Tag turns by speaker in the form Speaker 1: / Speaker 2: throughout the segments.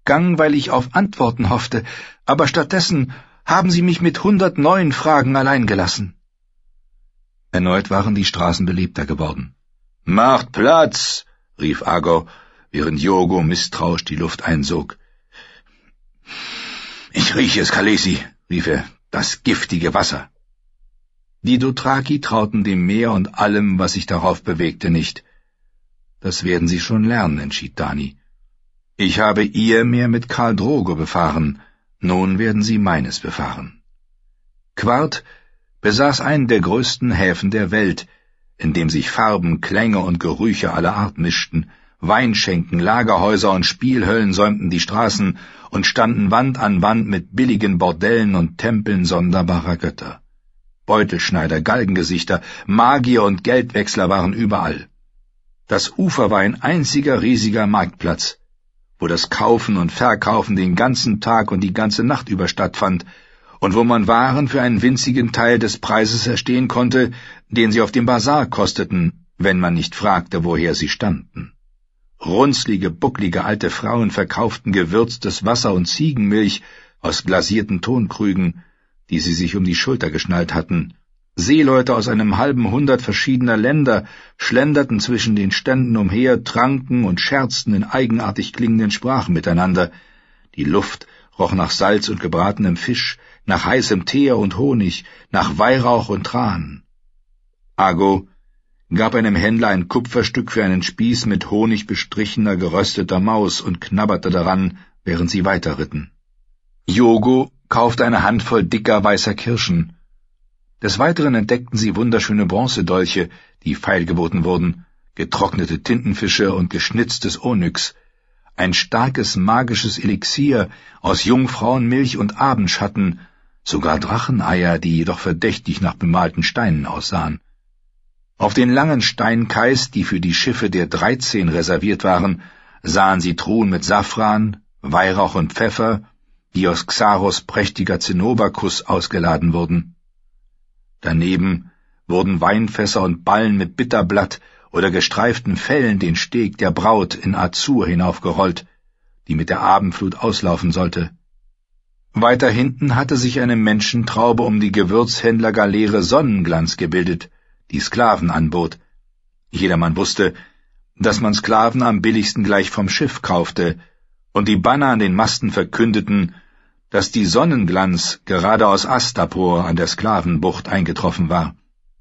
Speaker 1: gegangen, weil ich auf Antworten hoffte, aber stattdessen haben Sie mich mit 100 neuen Fragen allein gelassen.« Erneut waren die Straßen belebter geworden. »Macht Platz«, rief Ago, während Yogo misstrauisch die Luft einsog. »Ich rieche es, Khaleesi«, rief er, »das giftige Wasser.« Die Dothraki trauten dem Meer und allem, was sich darauf bewegte, nicht. »Das werden Sie schon lernen«, entschied Dany. »Ich habe Ihr Meer mit Khal Drogo befahren, nun werden Sie meines befahren.« Quart besaß einen der größten Häfen der Welt, in dem sich Farben, Klänge und Gerüche aller Art mischten. Weinschenken, Lagerhäuser und Spielhöllen säumten die Straßen und standen Wand an Wand mit billigen Bordellen und Tempeln sonderbarer Götter. Beutelschneider, Galgengesichter, Magier und Geldwechsler waren überall. Das Ufer war ein einziger riesiger Marktplatz, wo das Kaufen und Verkaufen den ganzen Tag und die ganze Nacht über stattfand und wo man Waren für einen winzigen Teil des Preises erstehen konnte, den sie auf dem Basar kosteten, wenn man nicht fragte, woher sie stammten. Runzlige, bucklige alte Frauen verkauften gewürztes Wasser und Ziegenmilch aus glasierten Tonkrügen, die sie sich um die Schulter geschnallt hatten. Seeleute aus einem halben Hundert verschiedener Länder schlenderten zwischen den Ständen umher, tranken und scherzten in eigenartig klingenden Sprachen miteinander. Die Luft roch nach Salz und gebratenem Fisch, nach heißem Teer und Honig, nach Weihrauch und Tran. Ago gab einem Händler ein Kupferstück für einen Spieß mit Honig bestrichener gerösteter Maus und knabberte daran, während sie weiterritten. Yogo kaufte eine Handvoll dicker weißer Kirschen. Des Weiteren entdeckten sie wunderschöne Bronzedolche, die feilgeboten wurden, getrocknete Tintenfische und geschnitztes Onyx, ein starkes magisches Elixier aus Jungfrauenmilch und Abendschatten, sogar Dracheneier, die jedoch verdächtig nach bemalten Steinen aussahen. Auf den langen Steinkais, die für die Schiffe der 13 reserviert waren, sahen sie Truhen mit Safran, Weihrauch und Pfeffer, die aus Xaros prächtiger Zinnoberkuss ausgeladen wurden. Daneben wurden Weinfässer und Ballen mit Bitterblatt oder gestreiften Fellen den Steg der Braut in Azur hinaufgerollt, die mit der Abendflut auslaufen sollte. Weiter hinten hatte sich eine Menschentraube um die Gewürzhändlergaleere Sonnenglanz gebildet, die Sklaven anbot. Jedermann wusste, dass man Sklaven am billigsten gleich vom Schiff kaufte, und die Banner an den Masten verkündeten, dass die Sonnenglanz gerade aus Astapor an der Sklavenbucht eingetroffen war.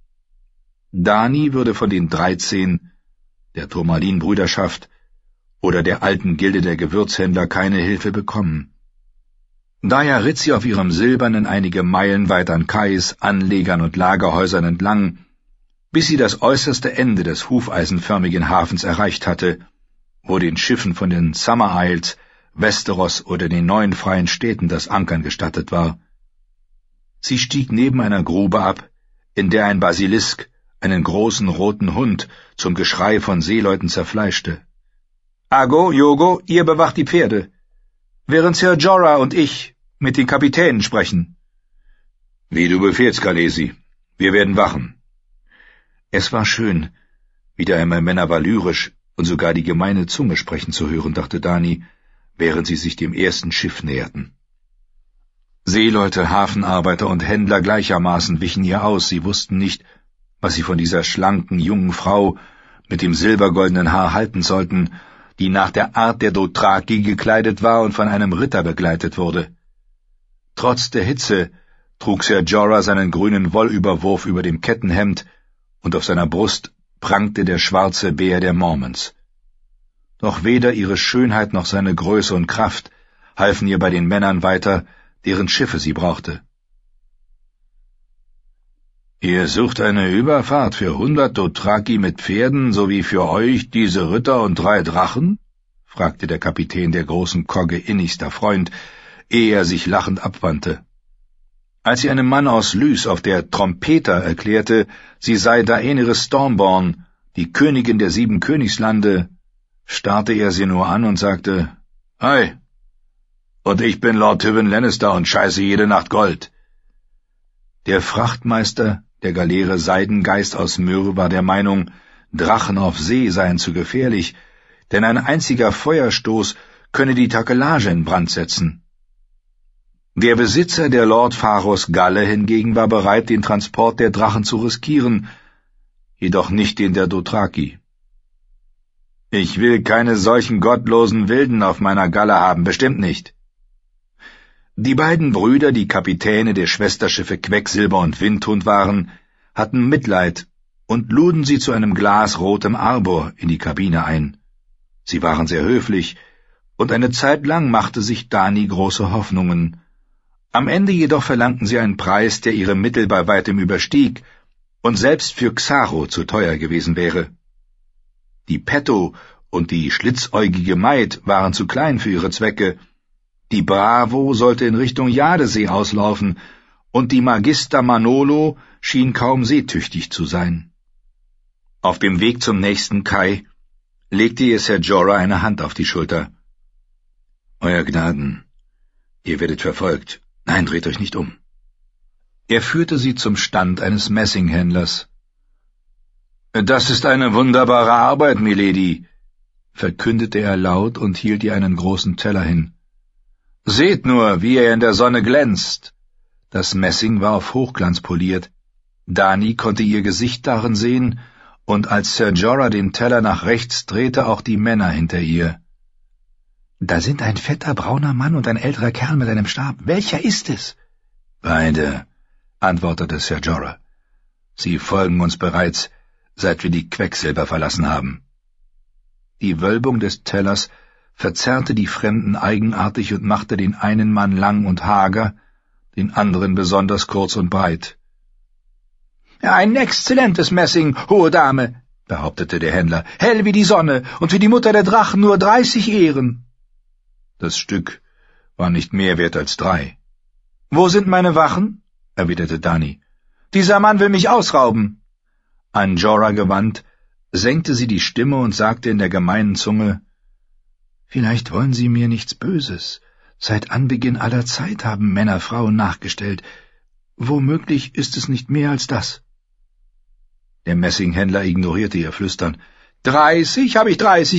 Speaker 1: Dany würde von den 13, der Turmalin-Brüderschaft oder der alten Gilde der Gewürzhändler keine Hilfe bekommen. Daher ritt sie auf ihrem Silbernen einige Meilen weit an Kais, Anlegern und Lagerhäusern entlang, bis sie das äußerste Ende des hufeisenförmigen Hafens erreicht hatte, wo den Schiffen von den Summer Isles, Westeros oder den neuen freien Städten das Ankern gestattet war. Sie stieg neben einer Grube ab, in der ein Basilisk einen großen roten Hund zum Geschrei von Seeleuten zerfleischte. »Ago, Yogo, ihr bewacht die Pferde, während Sir Jorah und ich mit den Kapitänen sprechen.« »Wie du befehlst, Khaleesi. Wir werden wachen.« Es war schön, wieder einmal Männer valyrisch und sogar die gemeine Zunge sprechen zu hören, dachte Dany, während sie sich dem ersten Schiff näherten. Seeleute, Hafenarbeiter und Händler gleichermaßen wichen ihr aus, sie wussten nicht, was sie von dieser schlanken, jungen Frau mit dem silbergoldenen Haar halten sollten, die nach der Art der Dothraki gekleidet war und von einem Ritter begleitet wurde. Trotz der Hitze trug Sir Jorah seinen grünen Wollüberwurf über dem Kettenhemd, und auf seiner Brust prangte der schwarze Bär der Mormons. Doch weder ihre Schönheit noch seine Größe und Kraft halfen ihr bei den Männern weiter, deren Schiffe sie brauchte. »Ihr sucht eine Überfahrt für 100 Dothraki mit Pferden, sowie für euch diese Ritter und 3 Drachen?« fragte der Kapitän der großen Kogge innigster Freund, ehe er sich lachend abwandte. Als sie einem Mann aus Lys auf der Trompeter erklärte, sie sei Daenerys Stormborn, die Königin der 7 Königslande, starrte er sie nur an und sagte, »Hi, und ich bin Lord Tywin Lannister und scheiße jede Nacht Gold.« Der Frachtmeister der Galeere Seidengeist aus Myr war der Meinung, Drachen auf See seien zu gefährlich, denn ein einziger Feuerstoß könne die Takelage in Brand setzen. Der Besitzer der Lord Pharos Galle hingegen war bereit, den Transport der Drachen zu riskieren, jedoch nicht den der Dothraki. »Ich will keine solchen gottlosen Wilden auf meiner Galle haben, bestimmt nicht.« Die beiden Brüder, die Kapitäne der Schwesterschiffe Quecksilber und Windhund waren, hatten Mitleid und luden sie zu einem Glas rotem Arbor in die Kabine ein. Sie waren sehr höflich, und eine Zeit lang machte sich Dani große Hoffnungen. Am Ende jedoch verlangten sie einen Preis, der ihre Mittel bei weitem überstieg und selbst für Xaro zu teuer gewesen wäre. Die Petto und die schlitzäugige Maid waren zu klein für ihre Zwecke, die Bravo sollte in Richtung Jadesee auslaufen, und die Magister Manolo schien kaum seetüchtig zu sein. Auf dem Weg zum nächsten Kai legte ihr Ser Jorah eine Hand auf die Schulter. »Euer Gnaden, ihr werdet verfolgt. Nein, dreht euch nicht um.« Er führte sie zum Stand eines Messinghändlers. »Das ist eine wunderbare Arbeit, Milady«, verkündete er laut und hielt ihr einen großen Teller hin. »Seht nur, wie er in der Sonne glänzt!« Das Messing war auf Hochglanz poliert. Dani konnte ihr Gesicht darin sehen, und als Ser Jorah den Teller nach rechts drehte, auch die Männer hinter ihr. »Da sind ein fetter, brauner Mann und ein älterer Kerl mit einem Stab. Welcher ist es?« »Beide«, antwortete Ser Jorah. »Sie folgen uns bereits, seit wir die Quecksilber verlassen haben.« Die Wölbung des Tellers verzerrte die Fremden eigenartig und machte den einen Mann lang und hager, den anderen besonders kurz und breit. »Ein exzellentes Messing, hohe Dame«, behauptete der Händler, »hell wie die Sonne und für die Mutter der Drachen nur 30 Ehren.« Das Stück war nicht mehr wert als 3. »Wo sind meine Wachen?« erwiderte Dani. »Dieser Mann will mich ausrauben.« An Jorah gewandt, senkte sie die Stimme und sagte in der gemeinen Zunge, »Vielleicht wollen Sie mir nichts Böses. Seit Anbeginn aller Zeit haben Männer Frauen nachgestellt. Womöglich ist es nicht mehr als das.« Der Messinghändler ignorierte ihr Flüstern. »30, habe ich 30